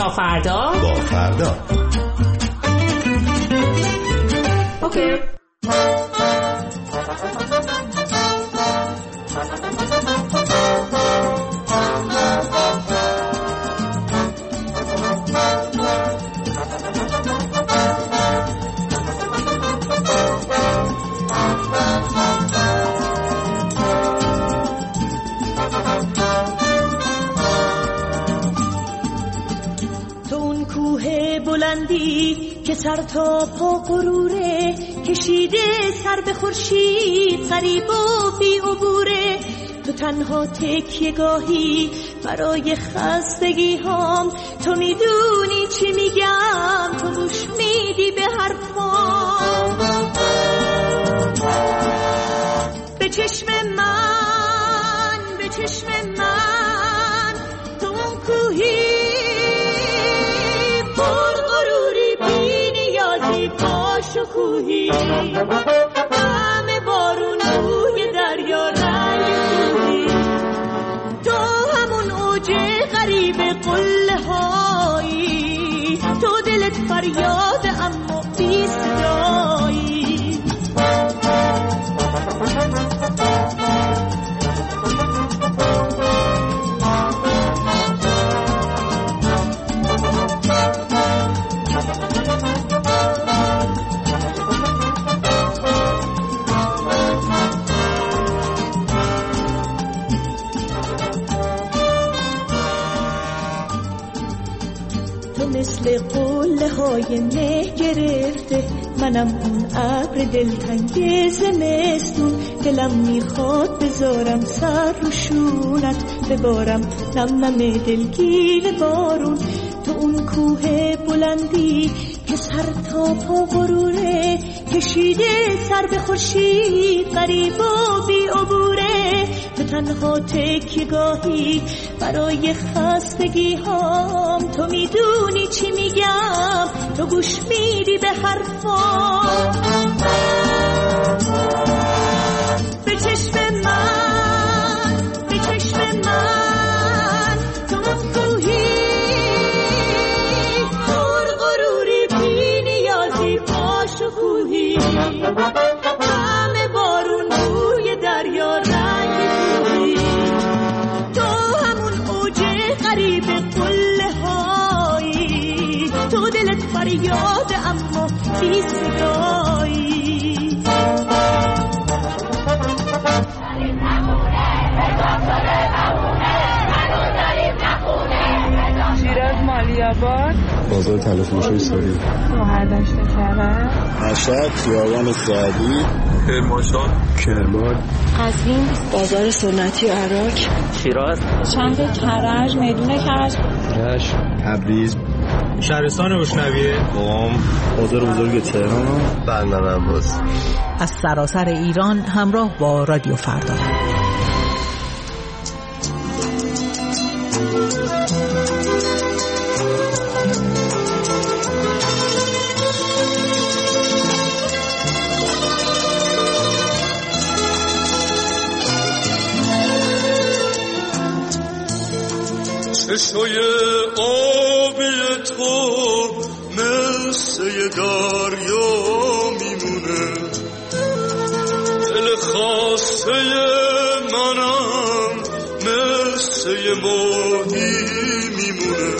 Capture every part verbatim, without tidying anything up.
تا فردا با فردا. اوکی. که سر تا پا غروره، کشیده سر به خورشید غریب و بی عبوره. تو تنها تکیه گاهی برای خستگی هام، تو میدونی چی میگم، تو گوش میدی به حرفام. به چشم من، به چشم من، تو اون کوهی شکوهی، همه بارون روی دریا رنگ کوهی، تو همون اوج غریب قله هایی، تو دلت فریاد اما بی صدایی. مثل قله های مه گرفته، منم اون ابر دلتنگ زمستون. دلم میخواد بذارم سر رو شونت، ببارم نم نم دلگیر بارون. تو اون کوه بلندی که سر تا پا غروره، کشیده سر به خورشید غریب و بی عبوره. تو تنها تکیه گاهی برای خستگی هام، تو میدونی چی میگم، تو گوش میدی به حرفام. به چشم من، به چشم من، تو اون کوهی پر غروری بی نیازی با شکوهی، همه بارون روی دریا رنگ کوهی، تو همون اوج غریب قله هایی، تو دلت فریاد اما بی صدایی. شیراز مالیاباد، بازار تلفروشی ساری، مهردشت کرد، مشهد خیابان سعدی، کرمانشاه، کرمان، قزوین، بازار سنتی عراق، شیراز، شهر کرج، میدون کرج، رشت، تبریز، شهرستان روشنویه، قم، بازار بزرگ تهران، بندر عباس. از سراسر ایران همراه با رادیو فردا. چشای آبی تو مثل دریا میمونه، دل خاسته منم مثل ماهی میمونه.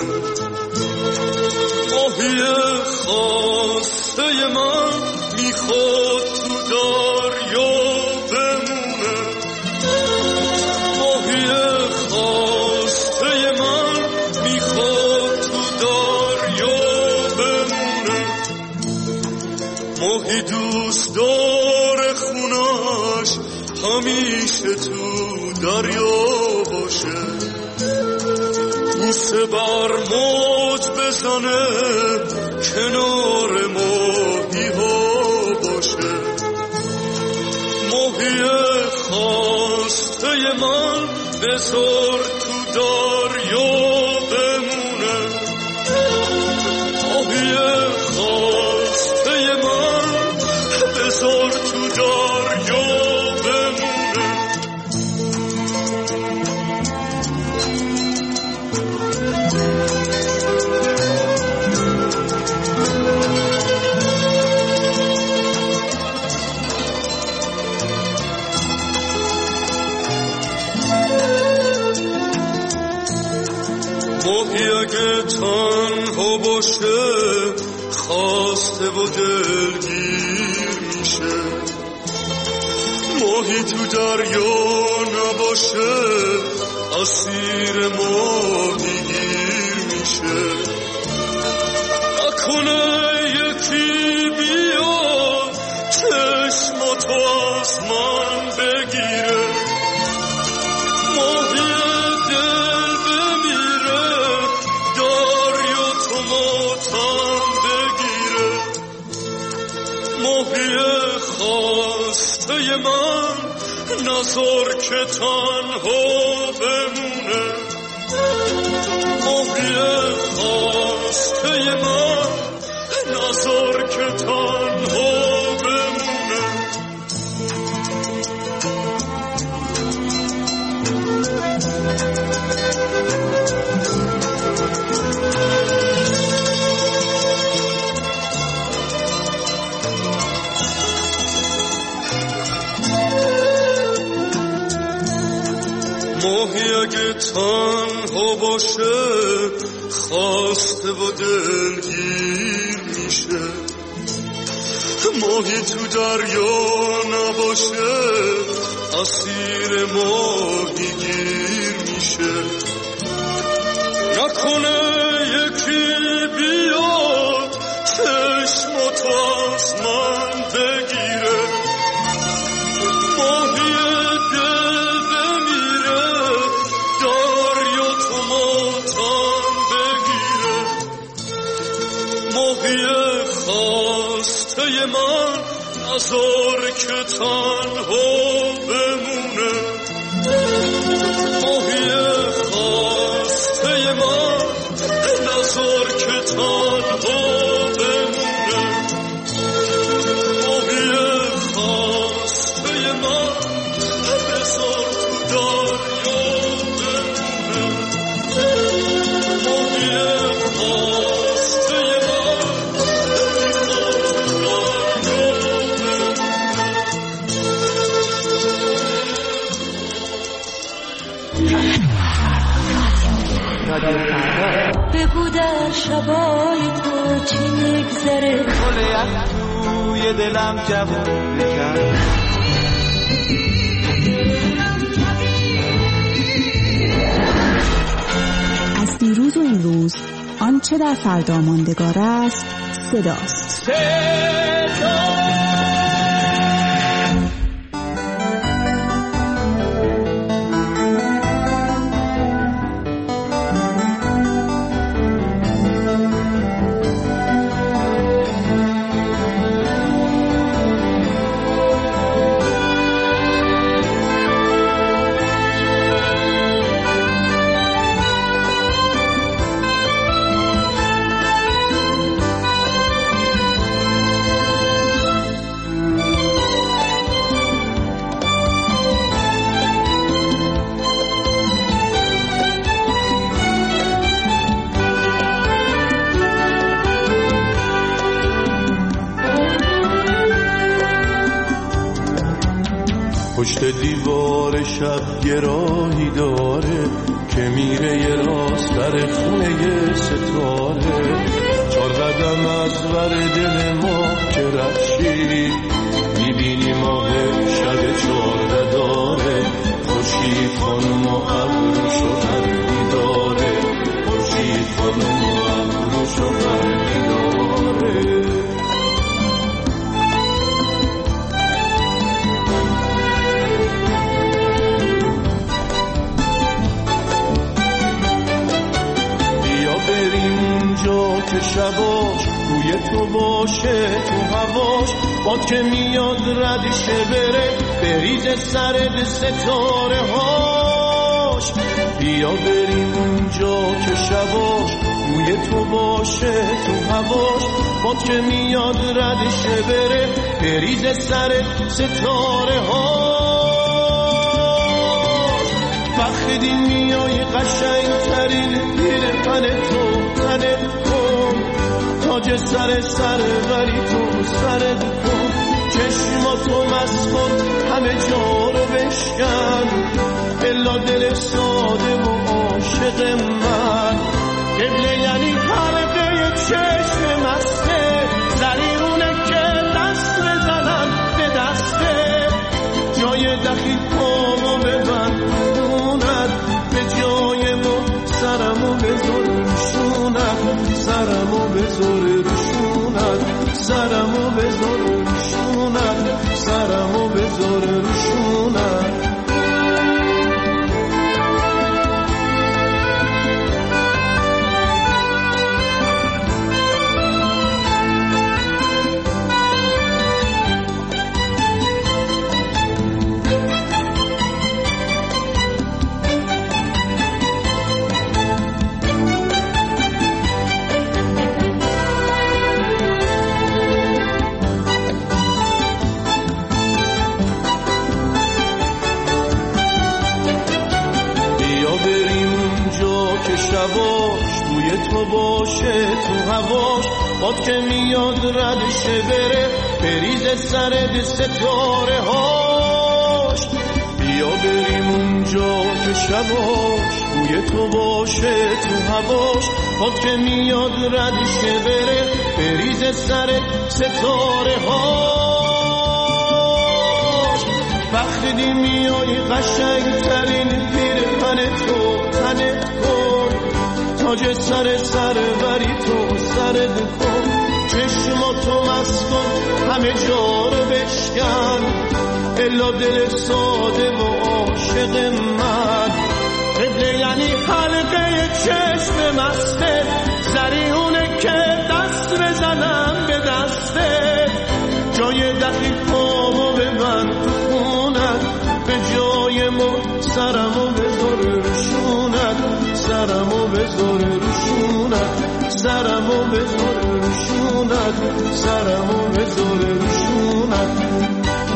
ماهی خاسته من میخواد تو دریا بمونه، ماهی خاسته من میخواد تو دریا بمونه. ماهی دوست داره خونش همیشه تو دریا باشه، بوسه بر موج بزنه کنار ماهی ها باشه. ماهی خواسته من بذار تو دریا بمونه، ماهی خواسته من بذار تو دریا بمونه. ماهی اگه تنها باشه خواسته و دلگیر میشه، ماهی تو دریا نباشه اسیر ماهی گیر میشه. نکنه یکی بیاد چشماتو از من بگیره، ماهی دل بمیره دریا تو ماتم بگیره. ماهی خواسته من نذار که تنها بمونه، ماهی خواسته من نذار که تنها بمونه. ماهی اگه تنها باشه خواسته و دلگیر میشه، ماهی تو دریا نباشه اسیر ماهی گیر میشه. نکنه یکی بیاد چشماتو از من بگیره، ماهی دل بمیره دریا تو ماتم بگیره. ماهی خواسته من نذار که تنها بمونه، ماهی خواسته من نذار که تنها بمونه. ماهی خواسته من بذار تو دریا بمونه، ماهی خواسته من بذار تو دریا بمونه. بگو در شبای تو چی میگذره، گل یخ توی دلم جوون بکن. از دیروز و امروز آنچه در فردا ماندگار است صداست. صدا پشت دیوار شب یه راهی داره که میره یه راست در خونه یه ستاره. چار قدم از ور دل ما که رفشی میبینی ماه شب چارده داره. خورشید خانم و ابروشو برمی داره، خورشید خانم و ابروشو برمی داره. که شباش روی تو باشه تو هواش، باد که میاد ردشه بره بریز سر ستاره هاش. بیا بریم اونجا که شباش روی تو باشه تو هواش، باد که میاد ردشه بره بریز سر ستاره هاش. وقت دین میای قشنگ ترین پیرهن تو تنه کن، تاج سر سر ولی تو سر کن. چشماتو مست کن همه جا رو بشکن، الا دل ساده و عاشق من. سرمو بذار روشونم سرمو بذار روشونم شباش بوی تو باشه تو هواش باد که میاد ردشه بره بریز سر ستاره هاش بیا بریم اونجا که شباش بوی تو باشه تو هواش باد که میاد ردشه بره بریز سر ستاره هاش وقتی دی میای قشنگ ترین پیرهن تو تنت کن تاج سر سر بری تو سرت کن چشماتو مست کن همه جا رو بشکن الا دل ساده و عاشق من قبله یعنی حلقه چشم مسته زریونه که دست بزنم به دسته جای دقیقامو به من خونت به جای ما سرمو بذار روشونت سرمو بذار روشونت سرمو بذار روشونت سرمو بذار روشونت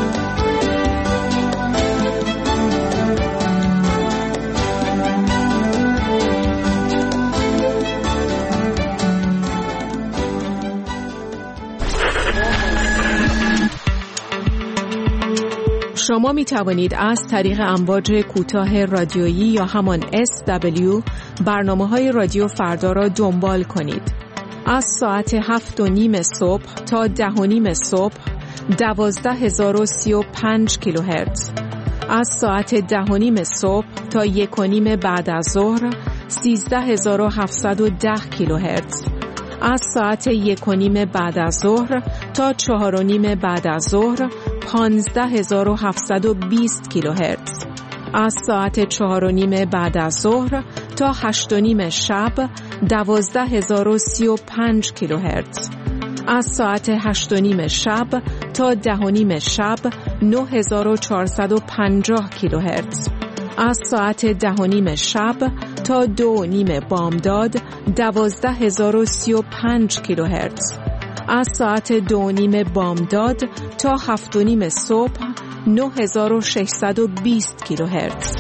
شما می توانید از طریق امواج کوتاه رادیویی یا همان اس دبلیو برنامه‌های رادیو فردا را دنبال کنید. از ساعت هفت و نیم صبح تا ده و نیم صبح دوازده هزار و سی و پنج کیلوهرتز. از ساعت ده و نیم صبح تا یک و نیم بعد از ظهر سیزده هزار و هفتصد و ده کیلوهرتز. از ساعت یک و نیم بعد از ظهر تا چهار و نیم بعد از ظهر پانزده هزار و هفتصد و بیست کیلوهرتز. از ساعت چهار و نیم بعد از ظهر تا هشت و نیم شب دوازده هزار و سی و پنج کیلوهرتز. از ساعت هشت و نیم شب تا ده و نیم شب نه هزار و چهارصد و پنجاه کیلوهرتز. از ساعت ده و نیم شب تا دو و نیم بامداد دوازده هزار و سی و پنج کیلوهرتز. از ساعت دو و نیم بامداد تا هفت و نیم صبح نه هزار و ششصد و بیست کیلوهرتز.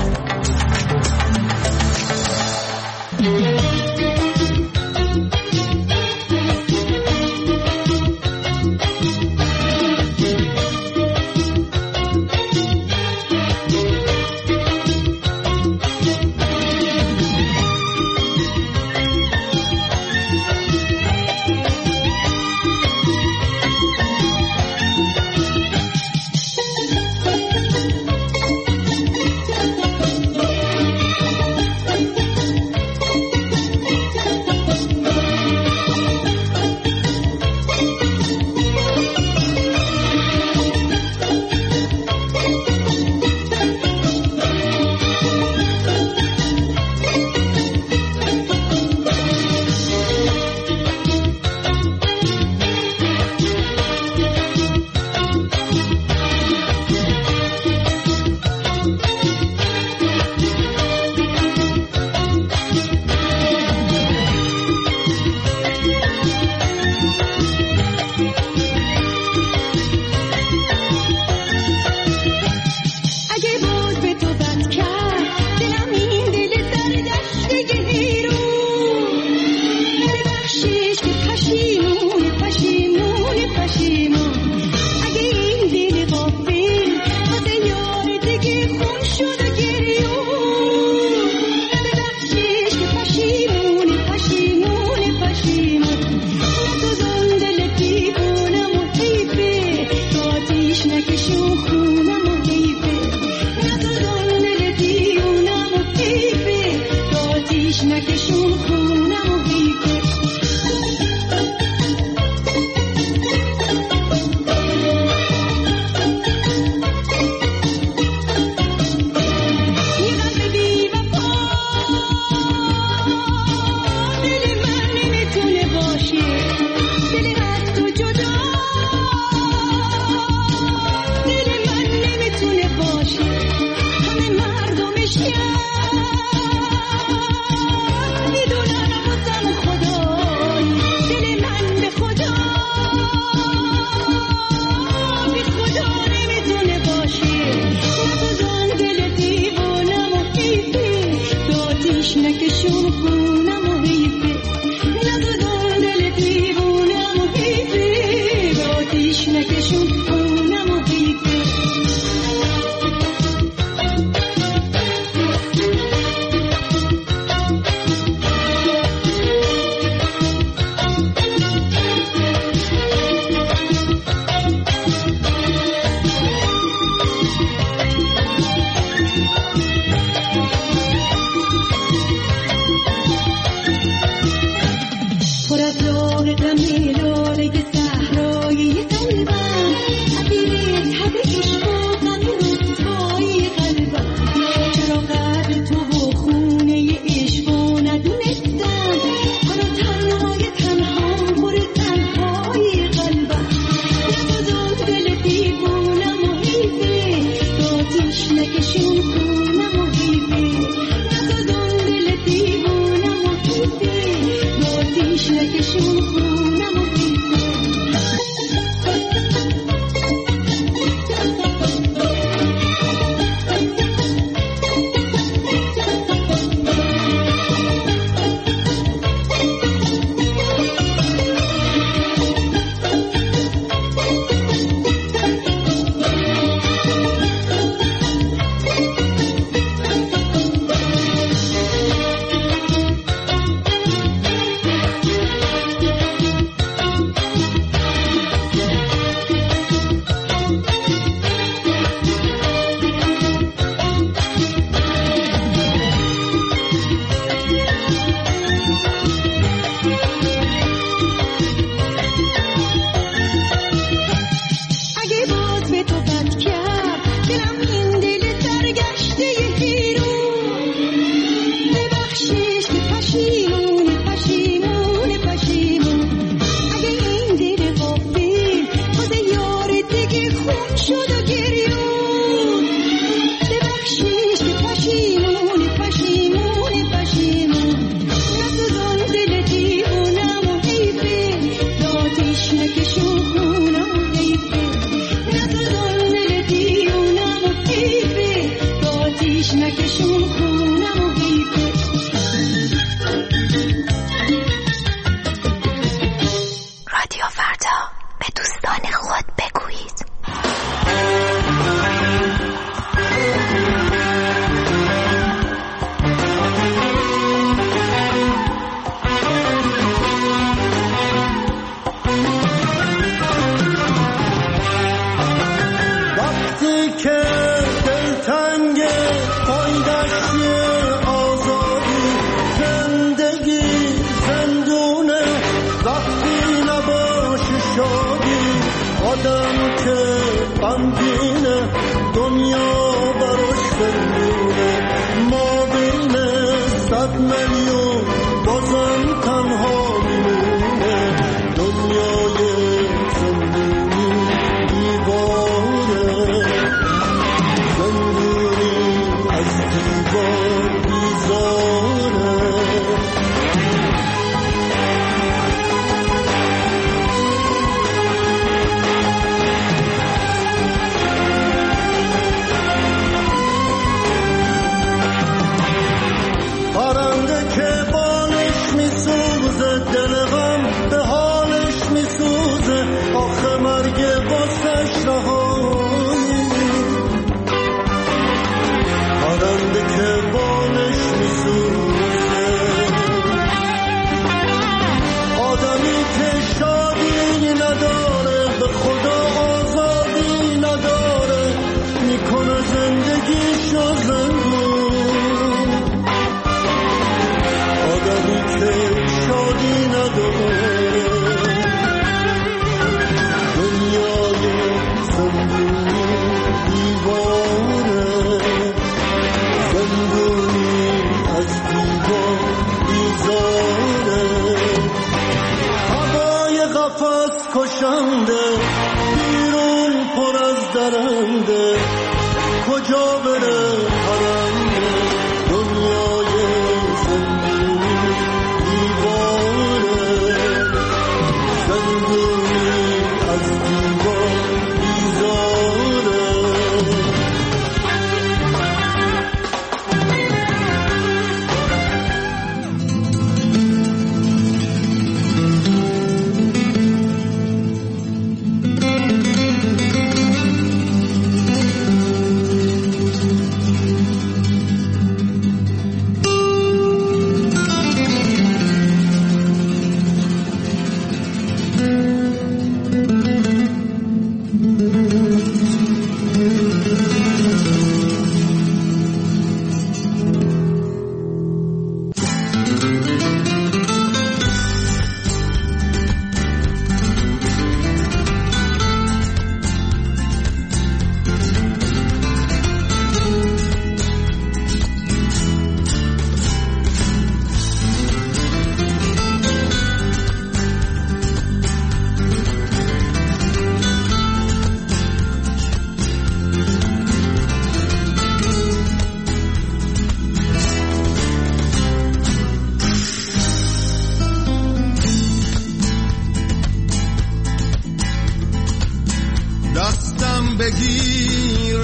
تشنکشون خونم و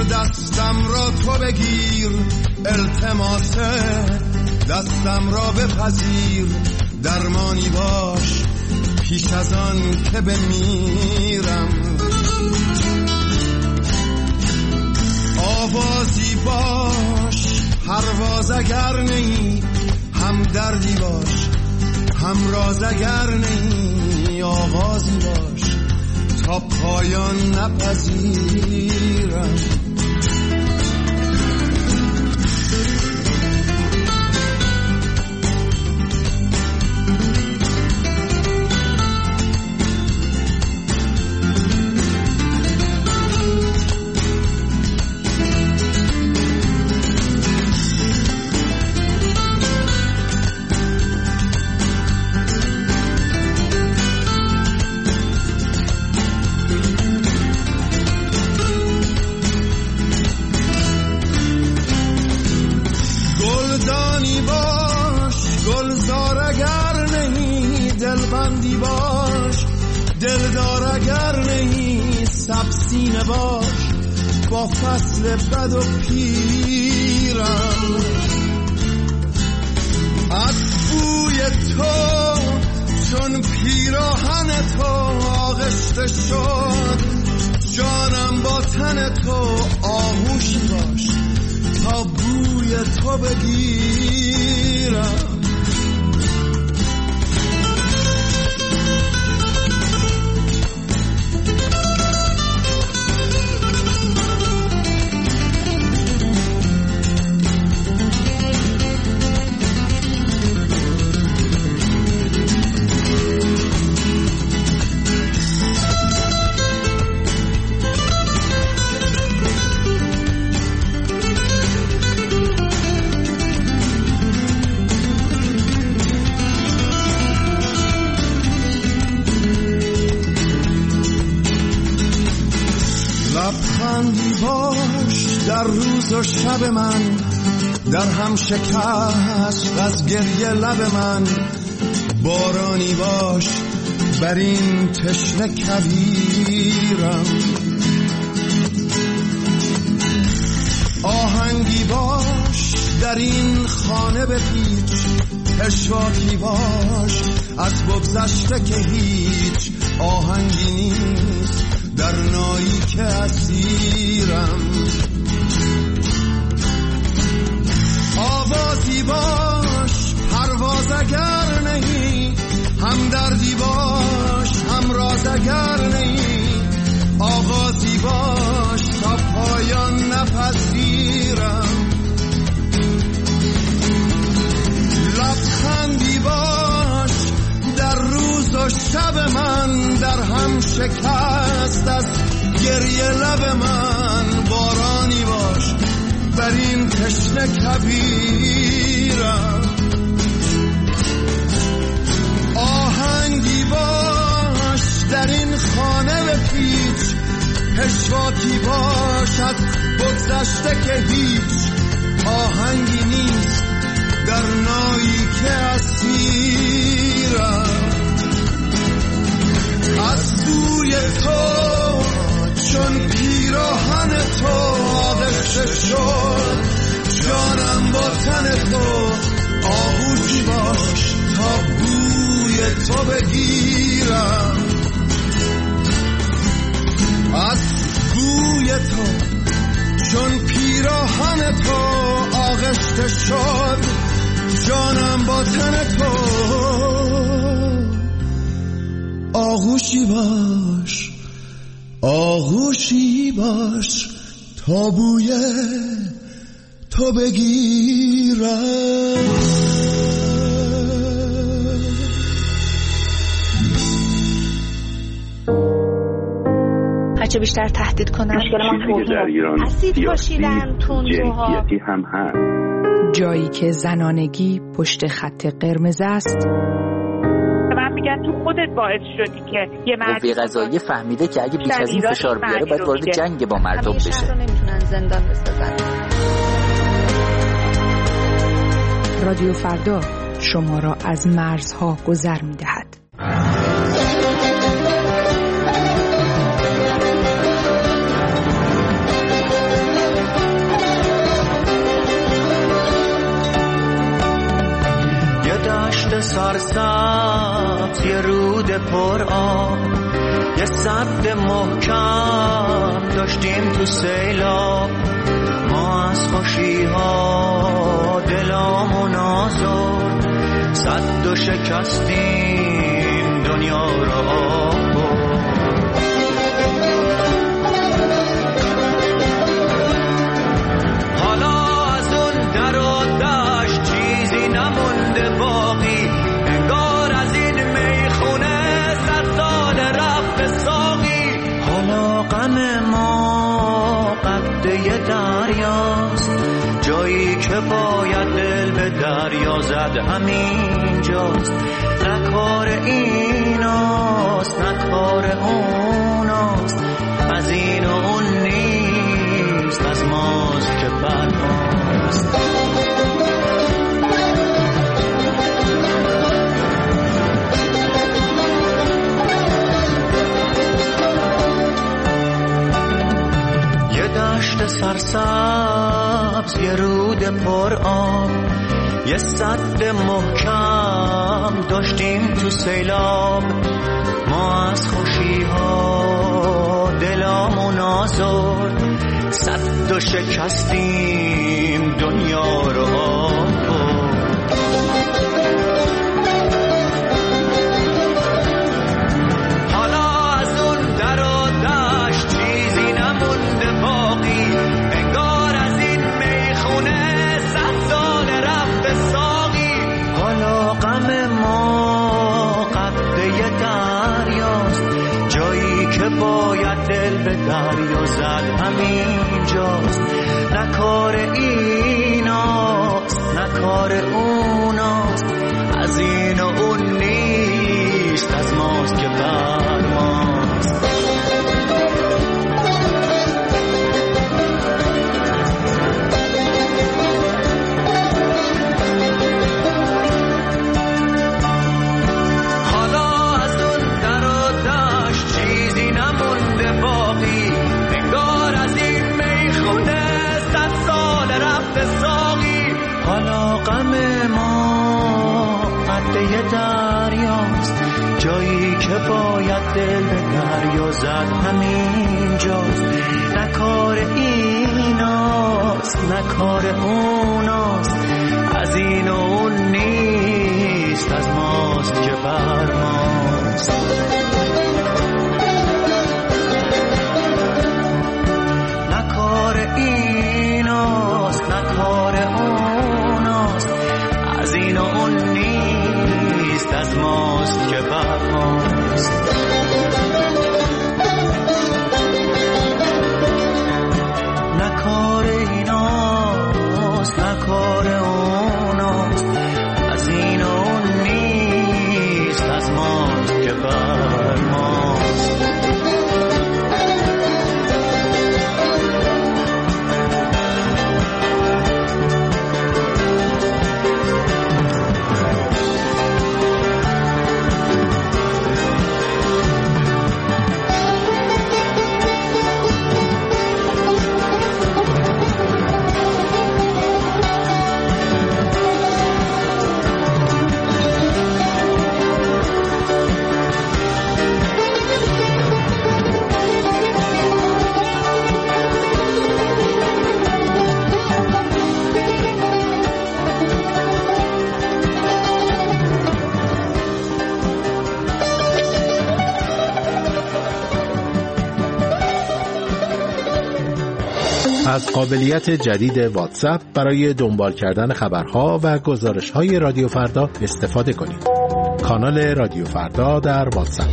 دستم را تو بگیر، التماسه دستم را بپذیر، درمانی باش پیش از آن که بمیرم. آوازی باش پرواز اگر نی، هم دردی باش هم راز اگر نی، آغازی باش تا پایان نپذیرم. دلبندی باش، دلدار اگر نهی سبسینه باش، با فصل بد و پیرم. از بوی تو چون پیراهن تو آغشته شد، جانم با تن تو آغوشی باش تا بوی تو بگیرم. لبخندی باش در روز و شب من، در هم شکست از گریه لب من. بارانی باش بر این تشنه کویرم. آهنگی باش در این خانه بپیچ، پشواکی باش از بگذشته که هیچ آهنگی نیست در نایی که اسیرم. آوازی باش پرواز اگر نهی، هم دردی باش هم راز اگر نهی، آغازی باش تا پایان نپذیرم. لبخندی باش در روز و شب من، در هم شکست از گریه لب من. بارانی باش بر این تشنه کویرم. آهنگی باش در این خانه بپیچ، پشواکی باش از بگذشته که هیچ آهنگی نیست در نایی که اسیرم. از بوی تو چون پیراهن تو آغشته شد، جانم با تن تو آغوشی باش تا بوی تو بگیرم. از بوی تو چون پیراهن تو آغشته شد، جانم با تن تو آغوشی باش آغوشی باش تا بوی تو بگیرم. هرچه بیشتر تهدید کنن مشکل ما در ایران اسید پاشیدن تندروها، هم هست. جایی که زنانگی پشت خط قرمز است. من میگن تو خودت باعث شدی که یه مرد قوه قضاییه فهمیده که اگه بیش از این فشار بیاره باید وارد جنگ با مردم بشه. شهر رو نمیتونن زندان بسازن. رادیو فردا شما را از مرزها گذر میدهد. سرسبز یه رود پر آب، یه سد محکم داشتیم تو سیلاب. ما از خوشی ها دلامون آزرد، سد و شکستیم دنیا رو آب برد. حالا از اون در و دشت چیزی نمونده باقی، انگار از این میخونه صد سال رفت ساقی. حالا غم ما قده دریاست، جایی که باید دل به دریا زد همین جاست. نه کار ایناست نه کار اوناست، از این و اون نیست، از ماست که بر ماست. یه دشت سرسبز یه رود پر آب، یه سد محکم داشتیم تو سیلاب. ما از خوشی ها دلامون آزرد، سد و شکستیم دنیا رو آب برد. حالا از اون در و دشت چیزی نمونده باقی، انگار از این میخونه صد سال رفت ساقی. حالا غم ما قده دریاست، جایی که باید دل به دریا زد همین جاست. نه کار ایناست نه کار اوناست، از این و اون نیست، از ماست که بر ماست. حالا از اون در و دشت چیزی نمونده باقی، انگار از این میخونه صد سال رفت ساقی. حالا غم ما قده دریاست، جایی که باید دل به دریا زد همین جاست. نه کار ایناست نه کار اوناست، از این و اون نیست، از ماست که بر ماست. نه کار ایناست نه کار اوناست، از این و اون نیست، از ماست که بر ماست. نه کار ایناست نه کار اوناست، از این و اون نیست، از ماست که بر ماست. از قابلیت جدید واتساپ برای دنبال کردن خبرها و گزارش‌های رادیو فردا استفاده کنید. کانال رادیو فردا در واتساپ.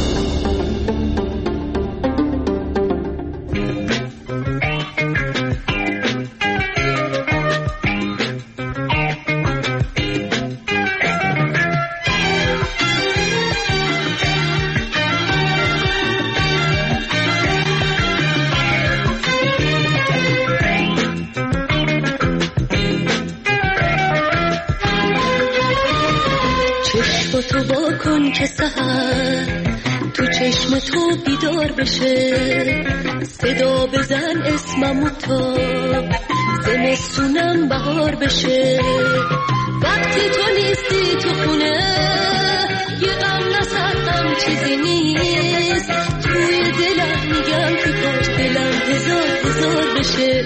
تو با کن که سحر تو چشم تو بیدار بشه، صدا بزن اسممو تا زمستونم بهار بشه. وقتی تو نیست نیستی تو خونه یه غم نسردم چیزی نیست توی دلم میگم که کاش دلم هزار هزار بشه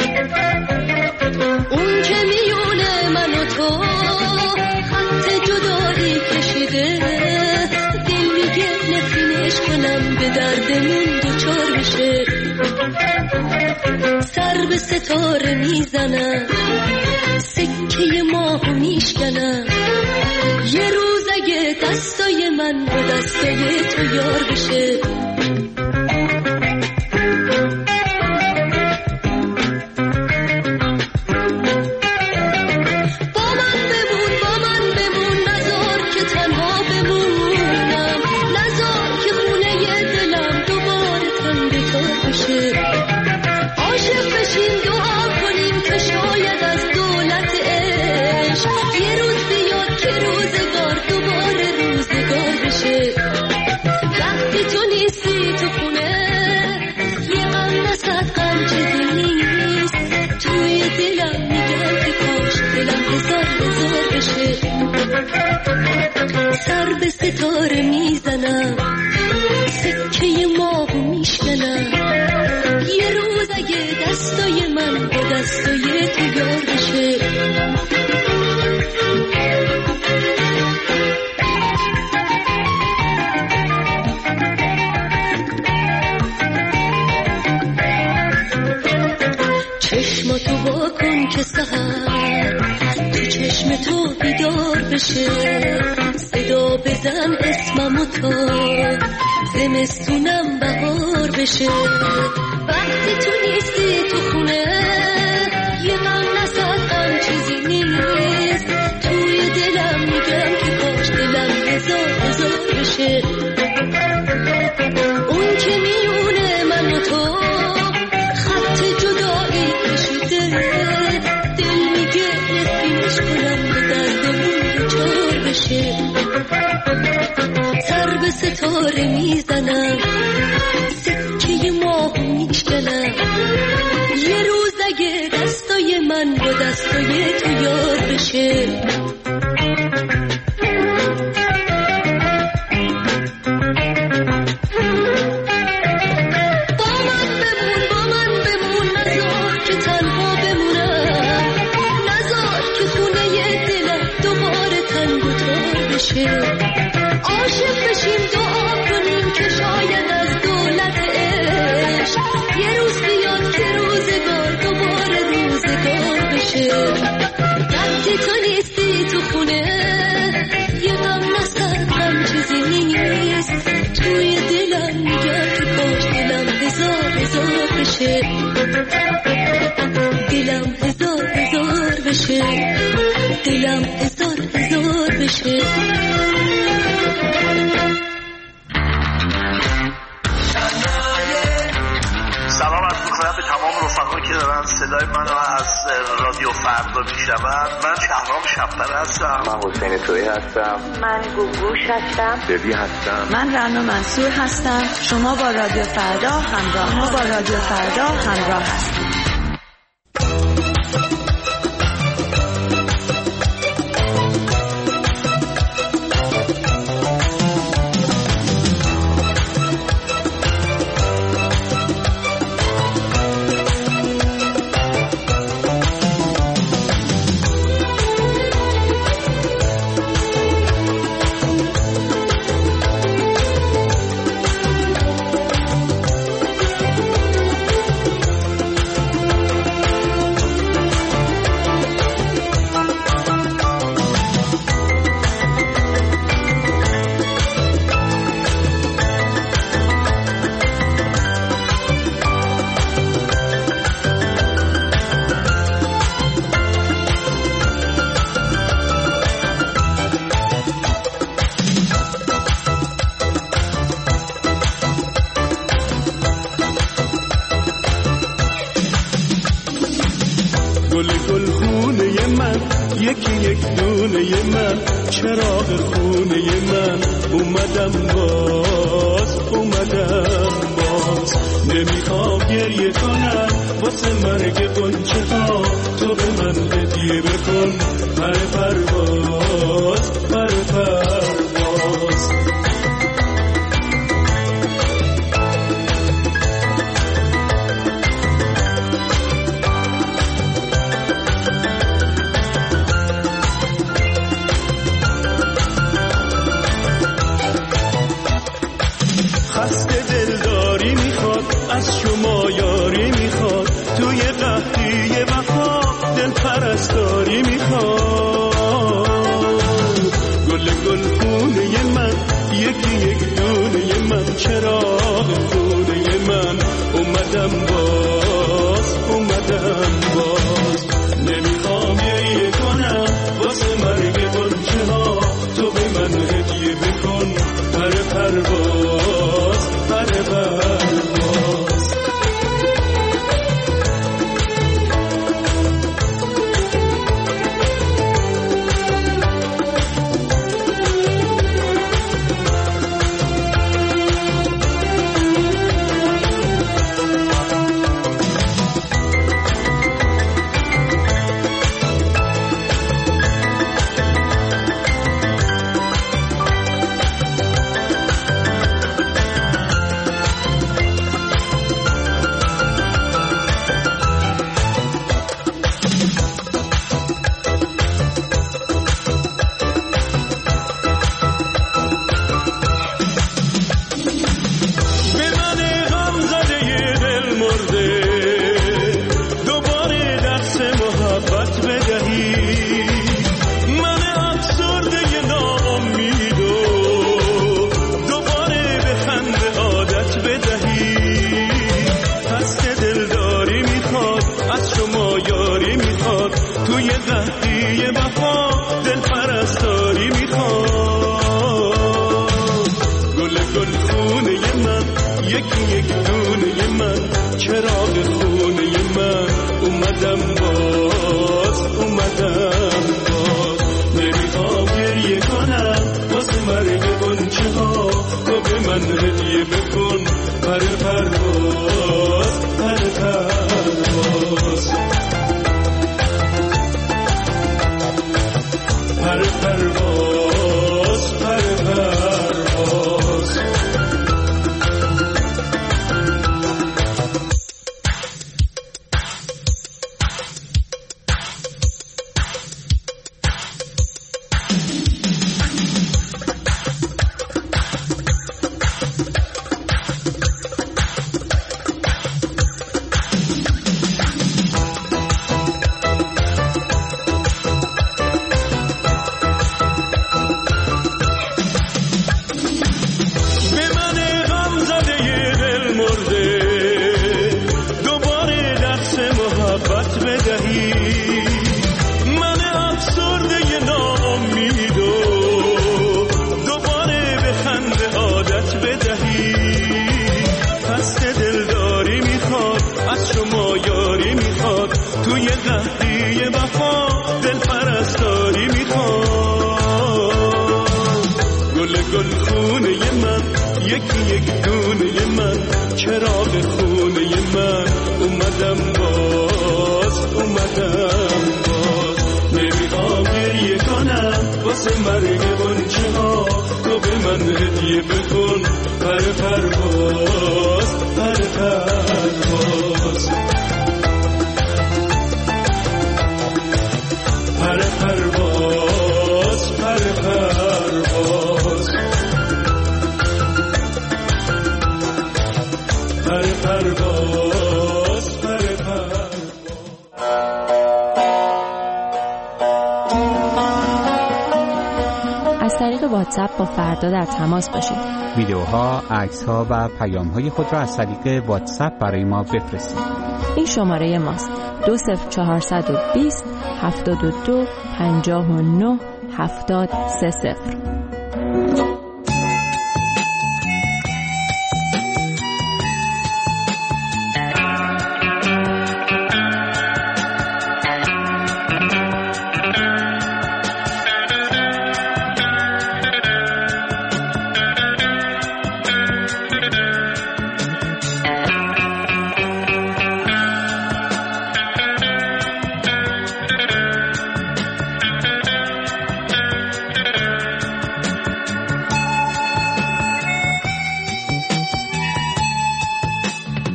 اون که میونه من و تو خط جدایی کشیده دل میگه نفرینش کنم به دردمون دوچار بشه سر به ستاره میزنم سکه ماهو میشکنم یه روز اگه دستای من با دستای تو یار بشه سر به ستاره میزنم سکه ماهو میشکنم یه روز اگه دستای من با دستای تو یار بشه چشماتو با کن که سحر تو چشم تو بیدار بشه صدا بزن اسممو تا زمستونم بهار بشه وقتی تو نیستی تو خونه یه غم نسردم چیزی نیست توی دلم میگم که کاش دلم هزار هزار بشه اون که میونه من و تو خط جدایی کشیده دل میگه نفرینش کنم به دردمون دوچار بشه سر به ستاره میزنم سکه ماهو میشکنم یه روز اگه دستای من با دستای تو یار بشه عاشق بشیم دعا کنیم که شاید از دولت عشق یه روز بیاد که روزگار دوباره روزگار بشه وقتی تو نیستی تو خونه یه غم نسردم چیزی نیست توی دلم میگم که کاش دلم هزار هزار بشه دلم هزار هزار بشه دلم هزار هزار بشه سلام عرض می‌کنم به تمام رفقایی که دارن صدای منو از رادیو فردا میشنون. من شهرام شب‌پره هستم. من حسین تویی هستم. من گوگوش هستم. ببی هستم. من رنا منصور هستم. شما با رادیو فردا همراه ما با رادیو فردا همراه هستیم. یکی یک دونه من چراغ خونه من اومدم باز اومدم باز نمیخوام گریه کنم واسه مرگ قنچه ها تو به من هدیه بکن پر پرواز پر پرواز. خسته دلداری میخواد از شما یاری میخواد توی قحطی وفا دل پرستاری میخواد. گل گل خونه من یکی یک دونه من چراغ خونه من اومدم باز اومدم باز. نمیخوام یه کنم واسه مرگ گنچه ها تو به من هدیه بکن پر پرواز پر پرواز. واتساپ با فردا در تماس باشید. ویدیوها، عکس‌ها و پیام‌های خود را از طریق واتساپ برای ما بفرستید. این شماره ماست: دو صفر چهارصد و بیست هفتاد و دو پنجاه و نه هفتاد سه صفر.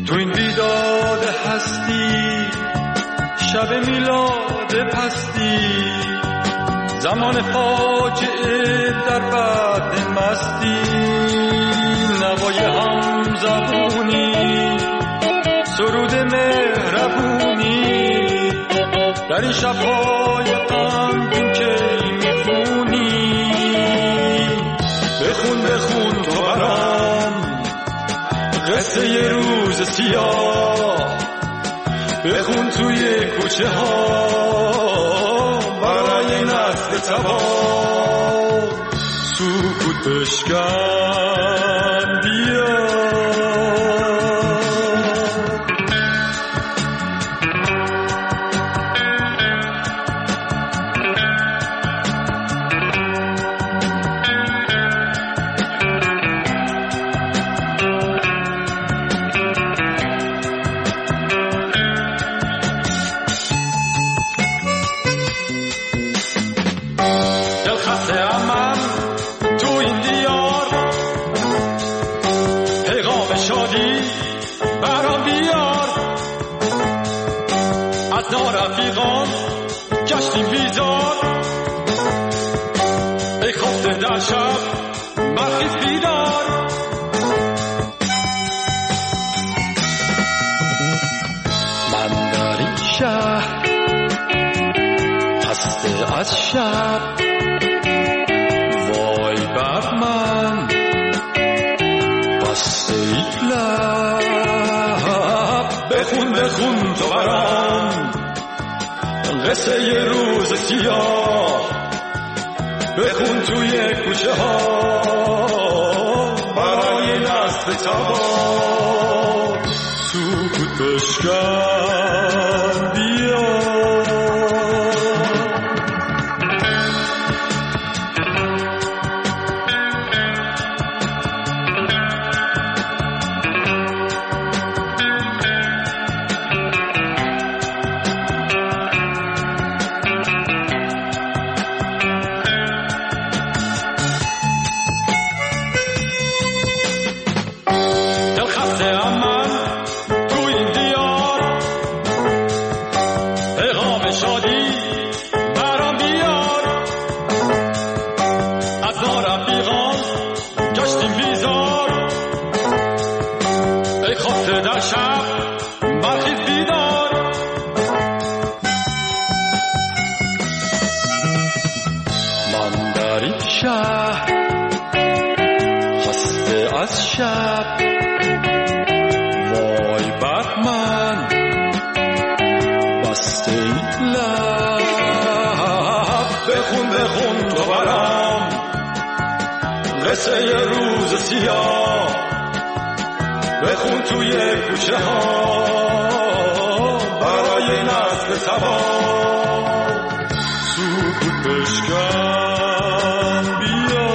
تو این بیداد هستی، شب میلاد پستی، زمان فاجعه در بعد مستی، نوای هم زبونی، سرود مهربونی، در این شب‌های غمگین که میخونی. بخون بخون تو برام قصه یه روز سیاه، بخون توی کوچه ها برای نسل تباه. سکوت بشکن بیا، رفیقان گشتیم بیزار، ای خفته در شب برخیز بیدار. من در این شهر خسته از شب، وای بر من بسته ای لب. بخون بخون تو برام قصه یه روز سیاه، بخون توی کوچه ها برای نسل تباه. سکوت بشکن بیا، قصه یه روز سیاه، بخون توی کوچه ها برای نسل تباه. سکوت بشکن بیا،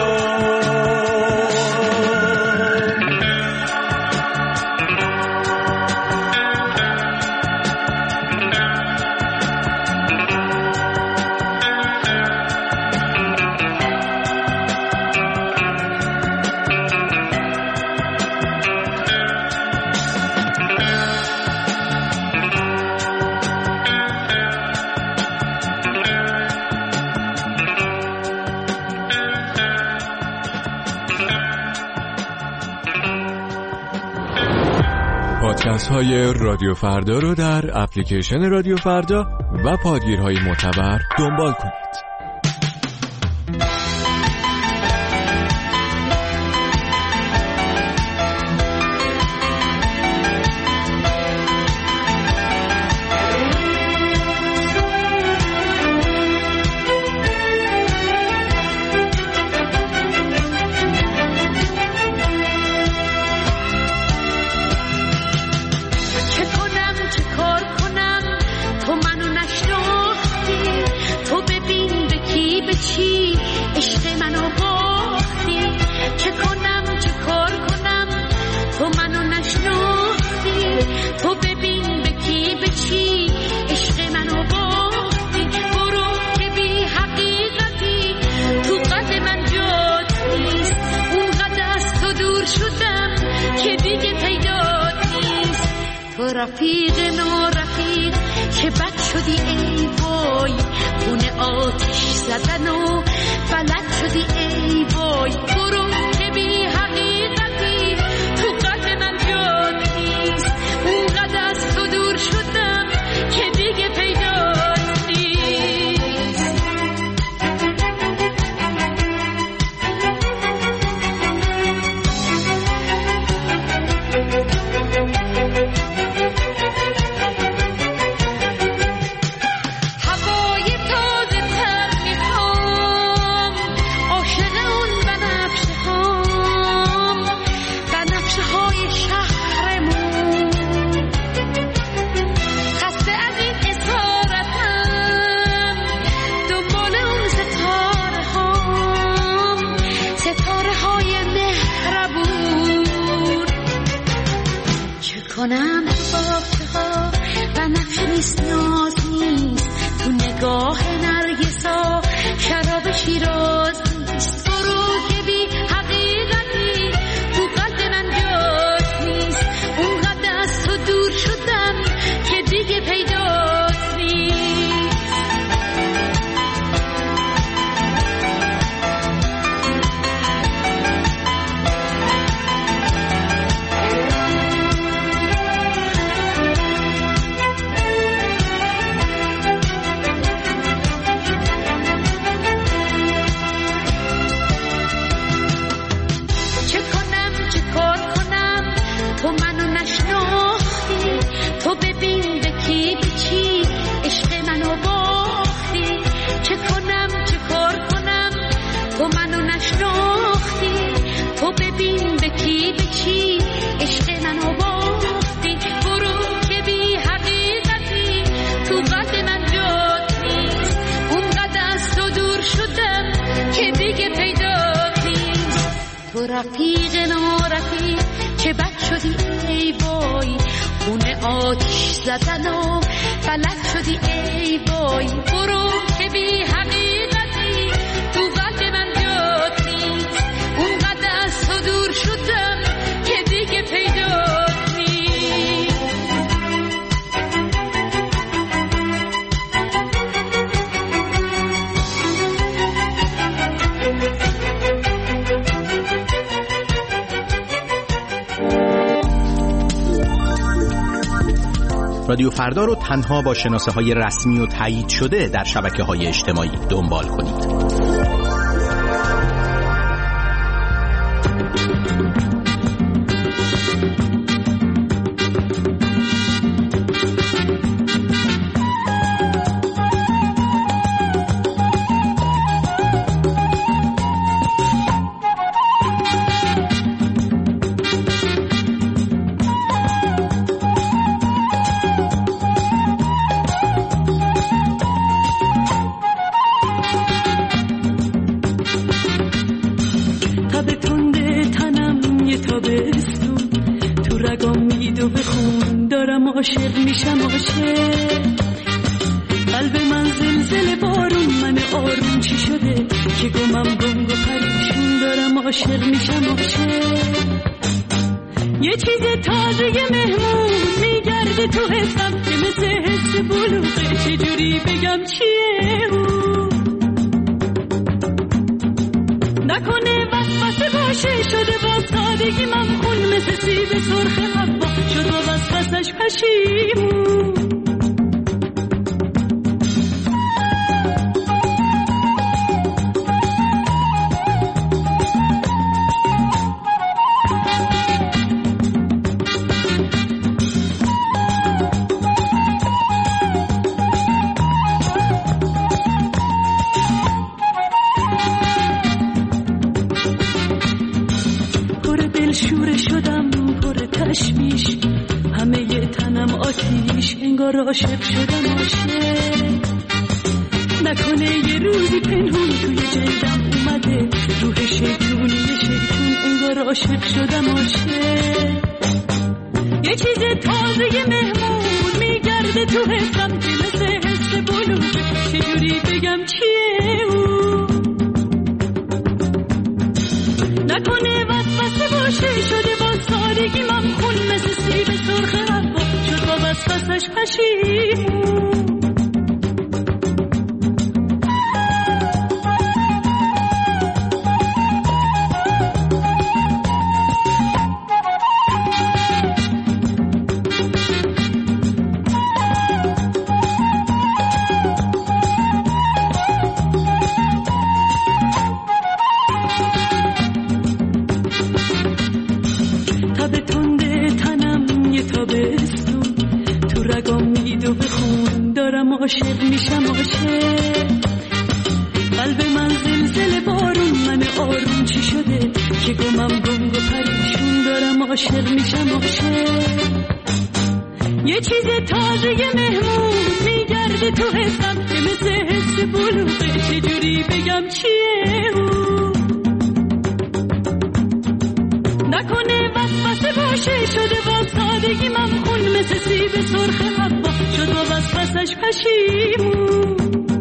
پادکست های رادیو فردا رو در اپلیکیشن رادیو فردا و پادگیرهای معتبر دنبال کنید. تو منو نشناختی، تو ببین تو رفیق نو رفیق چه بد شدی ای وای، خونه آتش زدن و فلک شدی ای وای. برو که بی حقیقتی تو قلب من جاد نیست، اونقدر از تو دور شدم که دیگه پیدات نیست. هوای تازه تر میخوام، عاشق اون بنفشه هام، بنفشه های شهرمون. خسته از این اسارتم، دنبال اون ستاره هام، ستاره های مهربون. چه کنم تو باغچه ها بنفشه نیست، ناز نیست، تو نگاه نرگسا شراب شیراز نیست. برو که بی حقیقتی تو قلب من جات نیست، اونقدر از تو دور شدم که دیگه پیدات نیست. چه کنم چه کار کنم تو منو نشناختی، تو ببین به کی به چی عشق منو باختی. چه کنم چه کار کنم تو منو نشناختی، تو ببین به کی به چی عشق منو باختی. برو که بی حقیقتی تو قلب من جات نیست، اونقدر از تو دور شدم که دیگه پیدات نیست. تو رفیق نارفیق چه بد شدی ای وای، خونه آتش زدن و فلک شدی ای وای. برو که بی حقیقتی تو قلب من جات نیست، اونقدر از تو دور شدم که دیگه پیدات نیست. رادیو فردا رو تنها با شناسه های رسمی و تایید شده در شبکه های اجتماعی دنبال کنید. عاشق میشم عاشق، قلب من زلزله بارون، من آروم چی شده که گمم گنگ و پریشون دارم. عاشق میشم عاشق، یه چیز تازه مهمون میگرده تو حسم که مثل حس بلوغه، چجوری بگم چیه اون؟ نکنه وسوسه باشه شده با سادگی ممخون، مثل سیب سرخ حوا شد با وسوسش پشیمون. عاشق شدم عاشق، نکنه یه روزی پنهون توی جلدم اومده روح شیطونی شیطون، انگار عاشق شدم عاشق. یه چیز تازه مهمون میگرده تو حسم که مثل حس بلوغه، چجوری بگم چیه اون؟ نکنه وسوسه باشه شده با سادگی ممخون، مثل سیب سرخ حوا شد وسوسش پشیمون. عاشق میشم عاشق، قلب من زلزله بارون، من آروم چی شده که گمم گنگ و پریشون، دارم عاشق میشم عاشق. یه چیز تازه مهمون میگرده تو حسم که مثل حس بلوغه، چجوری بگم چیه اون؟ نکنه وسوسه باشه شده با سادگی ممخون، مثل سیب سرخ حبا شد با وسوسش پشیمون.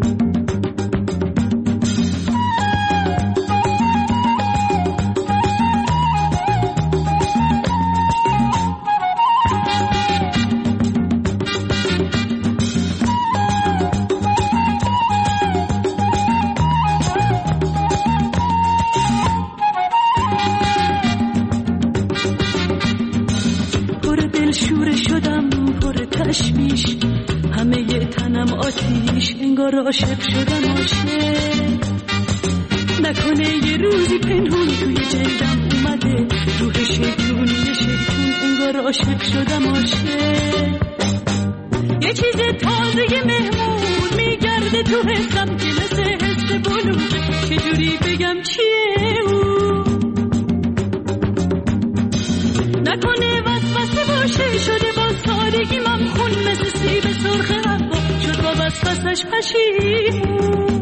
انگار عاشق شدم عاشق، نکنه یه روزی پنهون توی جلدم اومده روح شیطونی شیطون، انگار عاشق شدم عاشق. یه چیز تازه مهمون میگرده تو حسم که مثل حس بلوغه، چجوری بگم چیه اون؟ نکنه وسوسه باشه شده با سادگی ممخون، مثل سیب سرخ حبا شد با وسوسش پشیمون.